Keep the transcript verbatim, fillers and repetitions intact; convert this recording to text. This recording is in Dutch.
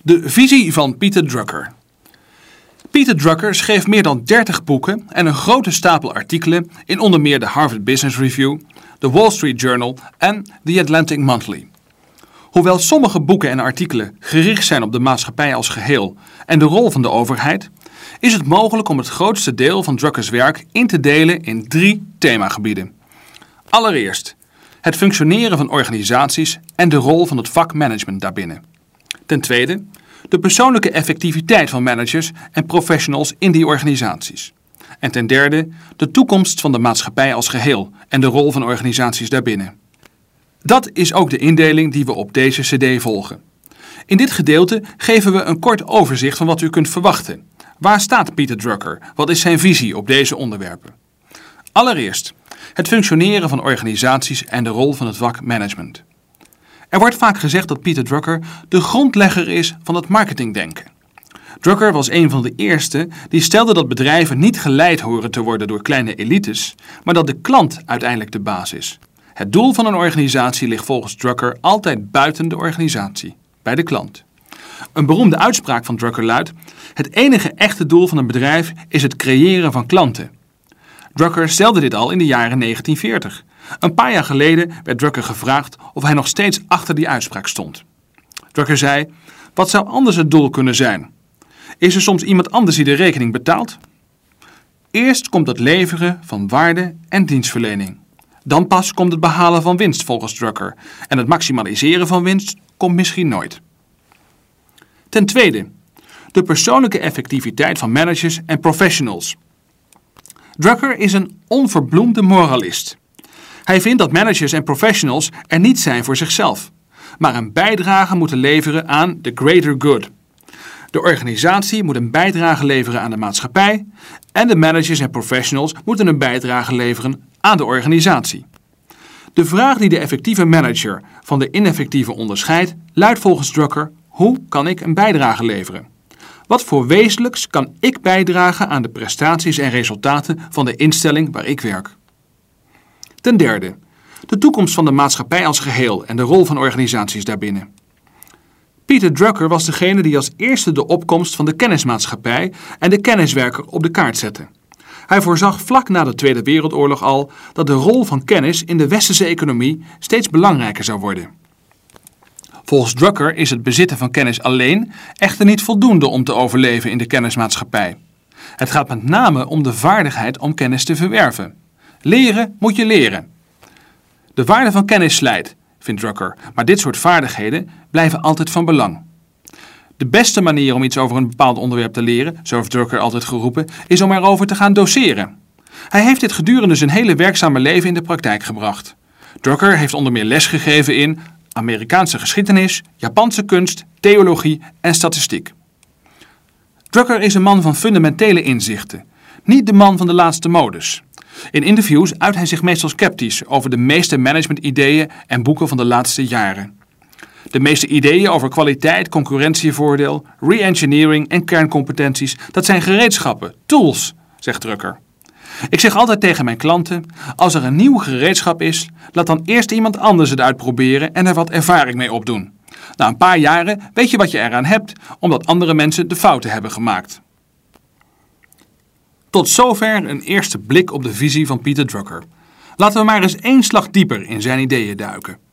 De visie van Peter Drucker. Peter Drucker schreef meer dan dertig boeken en een grote stapel artikelen in onder meer de Harvard Business Review, de Wall Street Journal en The Atlantic Monthly. Hoewel sommige boeken en artikelen gericht zijn op de maatschappij als geheel en de rol van de overheid, is het mogelijk om het grootste deel van Druckers werk in te delen in drie themagebieden. Allereerst het functioneren van organisaties en de rol van het vakmanagement daarbinnen. Ten tweede de persoonlijke effectiviteit van managers en professionals in die organisaties. En ten derde de toekomst van de maatschappij als geheel en de rol van organisaties daarbinnen. Dat is ook de indeling die we op deze cd volgen. In dit gedeelte geven we een kort overzicht van wat u kunt verwachten. Waar staat Peter Drucker? Wat is zijn visie op deze onderwerpen? Allereerst het functioneren van organisaties en de rol van het vakmanagement. Er wordt vaak gezegd dat Peter Drucker de grondlegger is van het marketingdenken. Drucker was een van de eerste die stelde dat bedrijven niet geleid horen te worden door kleine elites, maar dat de klant uiteindelijk de baas is. Het doel van een organisatie ligt volgens Drucker altijd buiten de organisatie, bij de klant. Een beroemde uitspraak van Drucker luidt: het enige echte doel van een bedrijf is het creëren van klanten. Drucker stelde dit al in de jaren negentien veertig. Een paar jaar geleden werd Drucker gevraagd of hij nog steeds achter die uitspraak stond. Drucker zei: wat zou anders het doel kunnen zijn? Is er soms iemand anders die de rekening betaalt? Eerst komt het leveren van waarde en dienstverlening. Dan pas komt het behalen van winst volgens Drucker. En het maximaliseren van winst komt misschien nooit. Ten tweede, de persoonlijke effectiviteit van managers en professionals. Drucker is een onverbloemde moralist. Hij vindt dat managers en professionals er niet zijn voor zichzelf, maar een bijdrage moeten leveren aan the greater good. De organisatie moet een bijdrage leveren aan de maatschappij en de managers en professionals moeten een bijdrage leveren aan de organisatie. De vraag die de effectieve manager van de ineffectieve onderscheidt, luidt volgens Drucker: hoe kan ik een bijdrage leveren? Wat voor wezenlijks kan ik bijdragen aan de prestaties en resultaten van de instelling waar ik werk? Ten derde, de toekomst van de maatschappij als geheel en de rol van organisaties daarbinnen. Peter Drucker was degene die als eerste de opkomst van de kennismaatschappij en de kenniswerker op de kaart zette. Hij voorzag vlak na de Tweede Wereldoorlog al dat de rol van kennis in de westerse economie steeds belangrijker zou worden. Volgens Drucker is het bezitten van kennis alleen echter niet voldoende om te overleven in de kennismaatschappij. Het gaat met name om de vaardigheid om kennis te verwerven. Leren moet je leren. De waarde van kennis slijt, vindt Drucker, maar dit soort vaardigheden blijven altijd van belang. De beste manier om iets over een bepaald onderwerp te leren, zo heeft Drucker altijd geroepen, is om erover te gaan doseren. Hij heeft dit gedurende zijn hele werkzame leven in de praktijk gebracht. Drucker heeft onder meer les gegeven in Amerikaanse geschiedenis, Japanse kunst, theologie en statistiek. Drucker is een man van fundamentele inzichten, niet de man van de laatste modes. In interviews uit hij zich meestal sceptisch over de meeste managementideeën en boeken van de laatste jaren. De meeste ideeën over kwaliteit, concurrentievoordeel, re-engineering en kerncompetenties, dat zijn gereedschappen, tools, zegt Drucker. Ik zeg altijd tegen mijn klanten: als er een nieuw gereedschap is, laat dan eerst iemand anders het uitproberen en er wat ervaring mee opdoen. Na een paar jaren weet je wat je eraan hebt, omdat andere mensen de fouten hebben gemaakt. Tot zover een eerste blik op de visie van Peter Drucker. Laten we maar eens één slag dieper in zijn ideeën duiken.